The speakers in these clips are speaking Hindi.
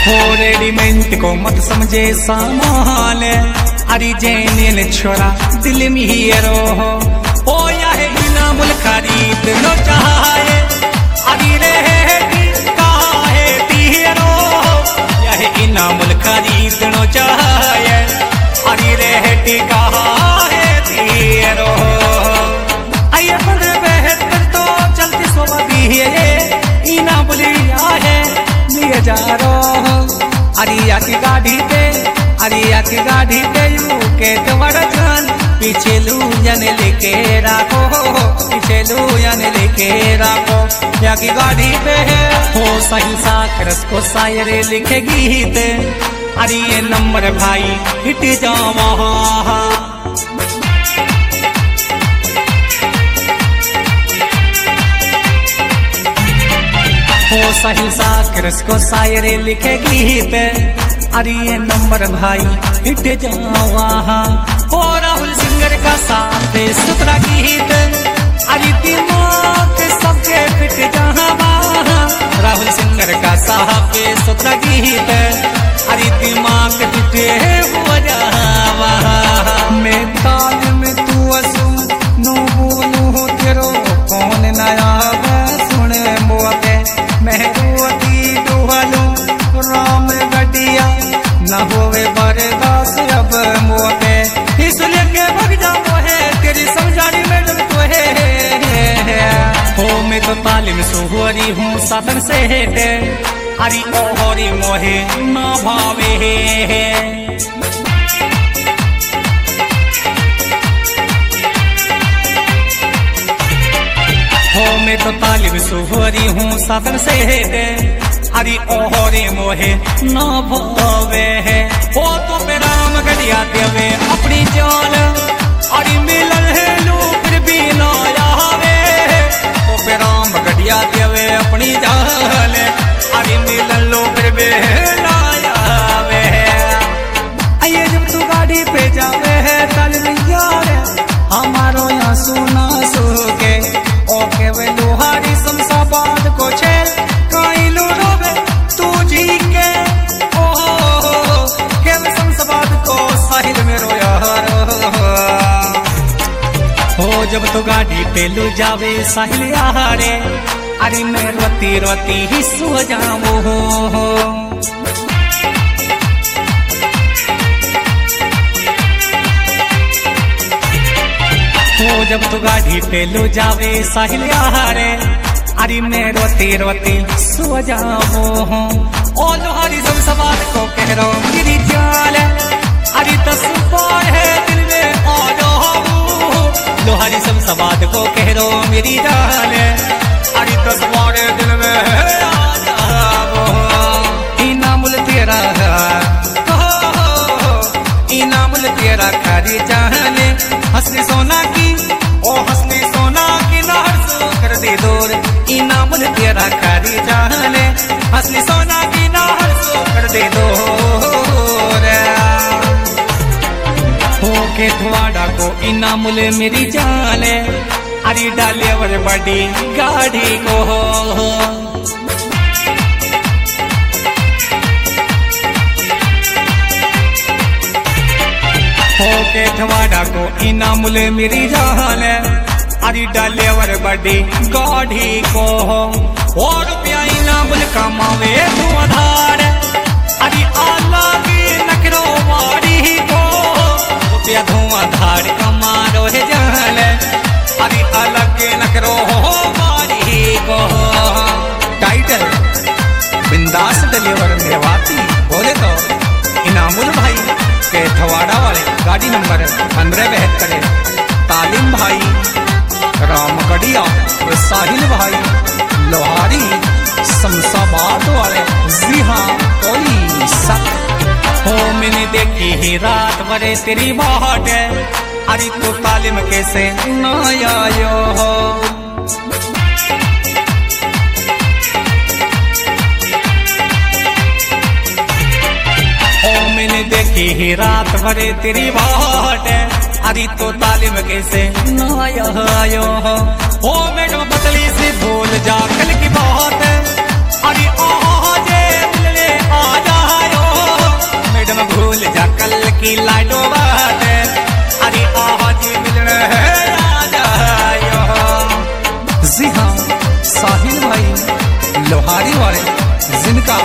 हो रेडीमेड को मत समझे सामान, अरे जैन छोरा दिल में हीरो हो या है बिना मुल खरीद लो चाहे, अरे रेडी कहा है तीरो या है इना मुल खरीद लो चाहे, अरे रेडी कहा है तीरो। आइए पर बेहतर तो चलती सोवा भी है इना बुलिया है लिए जा रो, अरिया की गाड़ी पे अरिया की गाड़ी पे यू के तुम्हारा जान पीछे लूजन लेके राखो, पीछे लूजन लेके राखो या की गाड़ी पे है हो सही साकरस को शायरे लिखे गीत, अरे ये नंबर भाई हिट जावा हो सही साकरस को शायरे लिखे गीत, अरे ये नंबर भाई हिट जावा हो राहुल सिंगर का साफ सुथरा गीत, अरे दिमाग सबके फिट जावा राहुल सिंगर का साफ सुथरा गीत, अरे दिमाग फिट हो जावा। मैं ताल में तू असू नो बोलू तेरो कौन नया सुने मोते मेहरुअती डुहलू राम गडिया न होवे बरदास अब मोते, इसलिए के भग जाओ है तेरी समझानी में जब तो है हो मैं तो तालीम सुहरी हूँ साधन से हेटे, अरे ओहरी मोहे न भावे हो मैं तो तालिब सुहरी हूँ साधन से हेटे, अरे ओहरे मोहे न भावे हो तो पे राम गढ़िया देवे अपनी जान, अरे मिलन है लो फिर भी ना आवे तो पे राम गढ़िया देवे अपनी जान, अरे मिलन लो फिर भी ना आवे। आइए जब तू गाड़ी पे जावे है तालिब यार हमारो यहाँ सुना सुके ओके वे लोहारी शमशाबाद को छेल काई लोड़ोवे तू जी के ओ के वे शमशाबाद को साहिल में रोया हो जब तो गाड़ी पे लू जावे साहिल यारे, अरे मैं रोती रोती ही सो जाऊं हो जब तो गाड़ी पे लो जावे साहिल यारे, अरे मैं रोती रोती सो जाऊं ओ लोहारी शमशाबाद को कह रो मेरी जान, अरे 10 बार है दिल में आ जाऊं लोहारी शमशाबाद को कह रो मेरी जान, अरे 10 बार दिल में आ जाऊं इनामुल तेरा इनामुल तेरा खारी जाने हंसने सोना की ओ हंसने सोना की नहर सो कर दे दूर इनामुल तेरा खारी जाने हंसने सोना की नहर सो कर दे दूर हो के थवाड़ा को इनामुल मेरी जाने, अरे डाले वर बड़ी गाड़ी को हो के थवाड़ा को इनामुल मेरी जान, अरे डालेवर बड़ी गाड़ी को हो रुपया इनामुल कमावे तू आधार, अरे आला की नखरो वाड़ी को रुपया धुआंधार कमा रो है जान, अरे अलग के नखरो वाड़ी को टाइटल बिंदास डालेवर मेवाती बोले तो इनामुल भाई के थवाड़ा वाले गाड़ी नंबर 1572 तालिम भाई रामगढ़िया साहिल भाई लोहारी शमशाबाद वाले जी हाँ कोई सक हो मैंने देखी ही रात भरे तेरी बाट, अरे तू तालिम कैसे न आयो हो मैंने देखी ही रात भरे तेरी बाट, अरे तो तालिम कैसे न आयो हो मैडम पतली से भूल जा कल की बात, अरे आज मिलने आ जा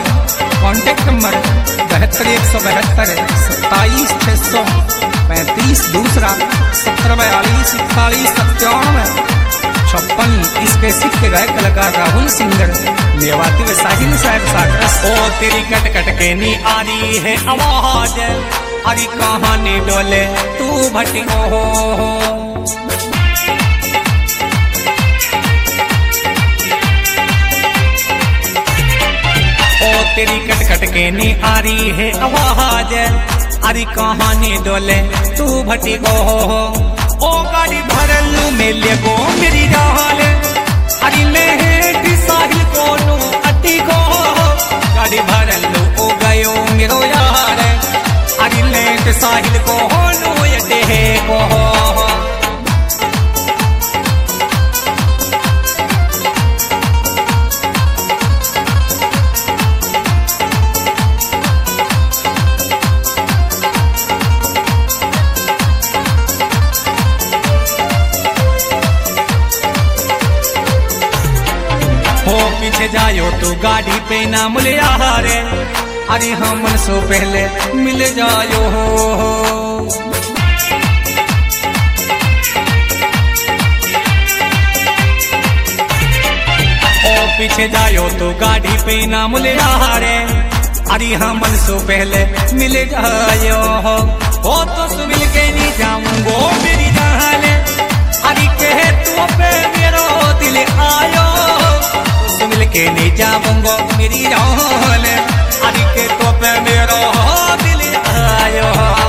कॉन्टेक्ट नंबर 72 172 27 635, दूसरा 70 42 41 97 56। इसके सिख के गायक कलाकार राहुल सिंगर मेवाती व साहिल साहब सागरस। ओ तेरी कट कट के नी आ रही है आवाज, अरे कहानी डोले तू भटको हो। ओ तेरी कट कट के नी आ रही है आवाज, अरे कहानी डोले तू भटको हो। ओ गाड़ी भरलू में लेगो मेरी डाल, अरे लेट साहिल को नो अटी को। गाड़ी भरलू ओ गयो मेरो यार, अरे लेट साहिल को नो अटे को। पीछे जायो तो गाड़ी पे ना मिले यारे, अरे हम सो पहले मिल जायो हो। ओ पीछे जायो तो गाड़ी पे ना मिले यारे, अरे हम सो पहले मिल जायो हो। ओ तो मिल के नहीं जाऊंगो मेरी जान, अरे कहे तू पे मेरो दिल आयो। मिल के नहीं जाऊंगो मेरी जान, अरे के तो पे मेरो दिल आयो।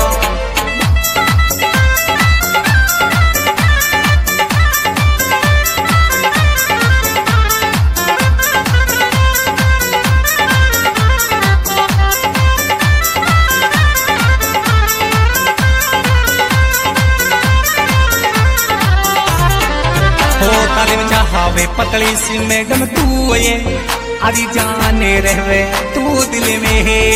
चाहवे पतली सी मैडम तू ये, अरे जाने रहवे तू दिल में।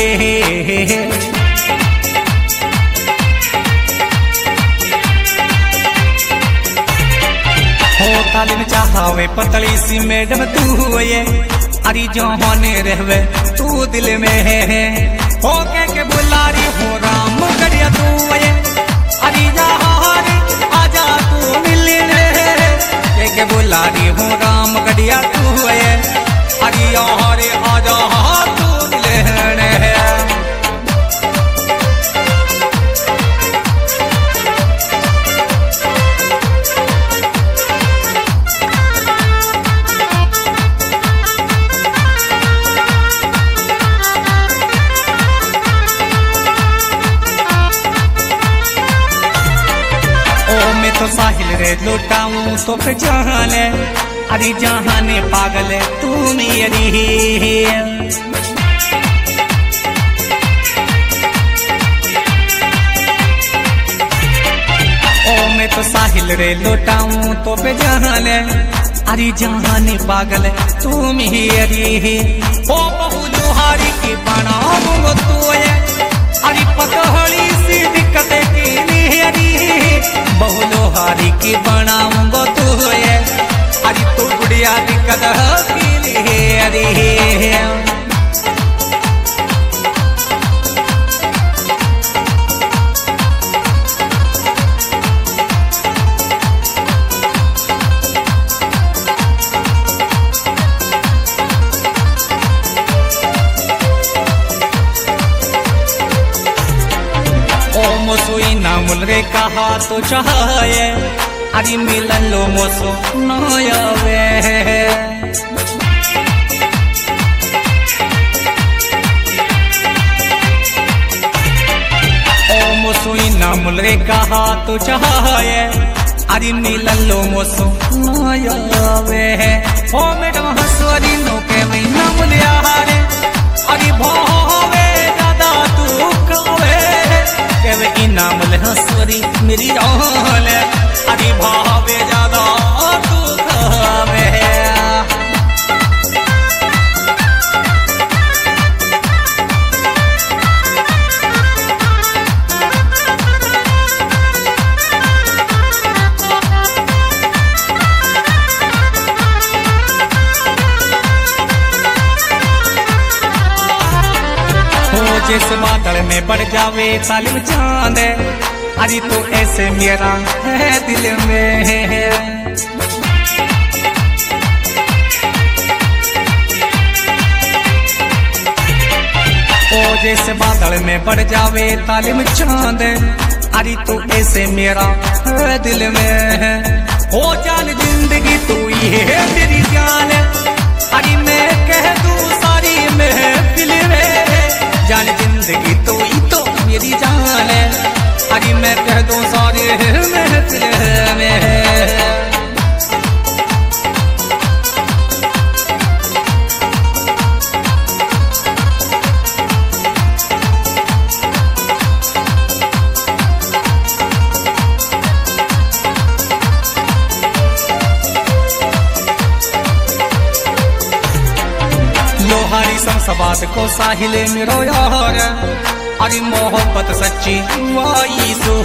हो तालिम चाहवे पतली सी मैडम तू ये, अरे जाने रहवे तू दिल में। हो के बुलारी हो राम गड़िया तू ये, अरे जहारी आजा तू मिलने। के बुलारी हूँ राम गड़िया तू है, अरे यारे आजा तू लेने। तो साहिल रे लुटाऊं तो फिर जहाने, अरे जहाने पागल तू मेरी। ओ मैं तो साहिल रे लुटाऊं तो फिर जहाने, अरे जहाने पागल तू मेरी। ओ बहु लोहारी की बनाऊंगो तू ये, अरे पतहड़ी सी दिक्कत की नहीं। बहु लोहारी की बनाऊंगो तू ये, अरे तू गुड़िया दिक्कत की लिए। अरे मोसोई नामुल रे कहा तो चाहे, अरे मिलन लो मोसो नयावे। ओ मोसोई नामुल रे कहा तो चाहे, अरे मिलन लो मोसो नयावे। ओ मैडम हसवरी नो के वही नामुल यारे, अरे भावे दादा तू कवे। केवे इनाम ले हंसवरी मेरी जान, अरे भावे ज्यादा तू खावे। जिस बादल में बढ़ जावे तालिम चांद, अरे तो ऐसे मेरा है दिल में। ओ जैसे बादल में बढ़ जावे तालिम चांद, अरे तो ऐसे मेरा है दिल में। हो जान जिंदगी तू ही है मेरी जान, अरे मैं कह दूं सारी महफिल में। जान जिंदगी तू ही तो मेरी जान है, अरे मैं कह दूं सारी महफिल में। लोहारी संसबात को साहिल मेरो यार, अरे मोहब्बत सच्ची वाई सो।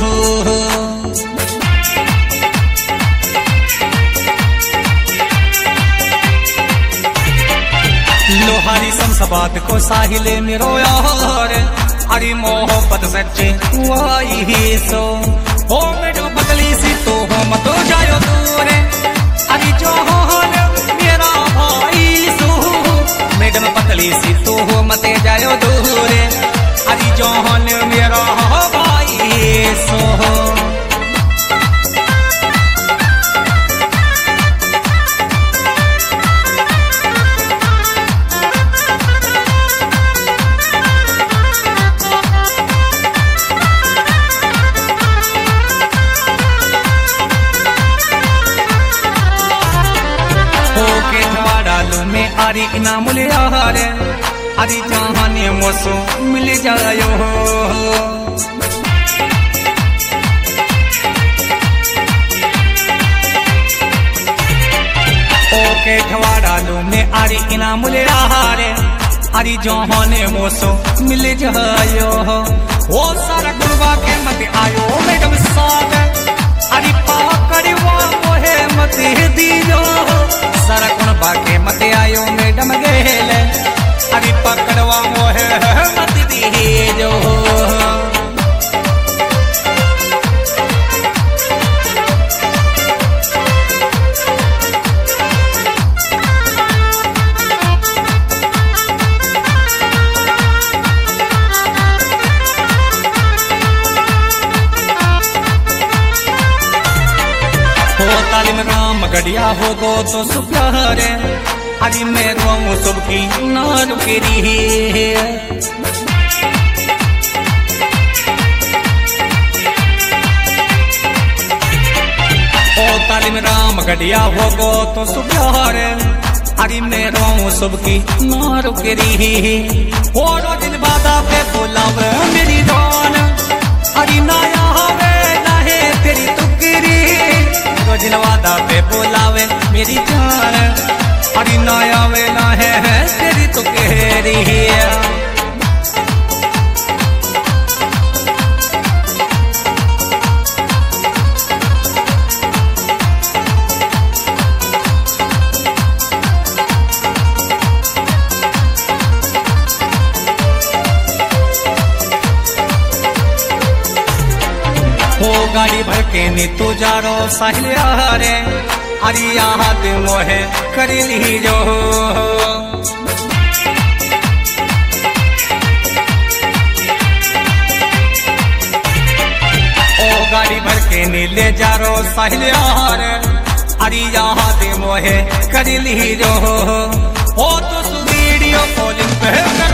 लोहारी संसबात को साहिल मेरो यार, अरे मोहब्बत सच्ची वाई सो। हो मेरो बदली सी तो हो मत जायो दूर, अरे जो मेरा भाई सो। मैडम पतली सी तू हो मत जायो दूर, अरे जौहन मेरा भाई सो। में अरे इनाम लिया रे, अरे जहाने मोसो मिल जायो। ओके ठवाड़ा लो में अरे इनाम लिया रे, अरे जहाने मोसो मिल जायो। वो सारा गुरबा के मत आयो मैडम साथ, अरे पाकड़वा मोहे मत दियो। सारा गुरबा के मत आयो मैडम गेल, अरे पकड़वा मोहे मत दियो। तालिम राम गढ़िया हो गो तो सुप्यारे, अरे मैं रोऊं सबकी ना रुकी रही। ओ तालिम राम गढ़िया हो गो तो सुप्यारे, अरे मैं रोऊं सबकी ना रुकी रही। और दिन बादा पे बोलावे मेरी जान, अरे नया हवे ना है तेरी तुकरी। रोज वादा पे बोलावे मेरी जान, अरे नया वेला है तेरी तो कह रही है। हो गाड़ी भर के नी तू जा रो साहिल रे, अरे याद मोहे कर ली जो। ओ गाड़ी भर के नी ले जा रो साहिल रे, अरे याद मोहे कर ली जो। हो तो वीडियो कॉलिंग पे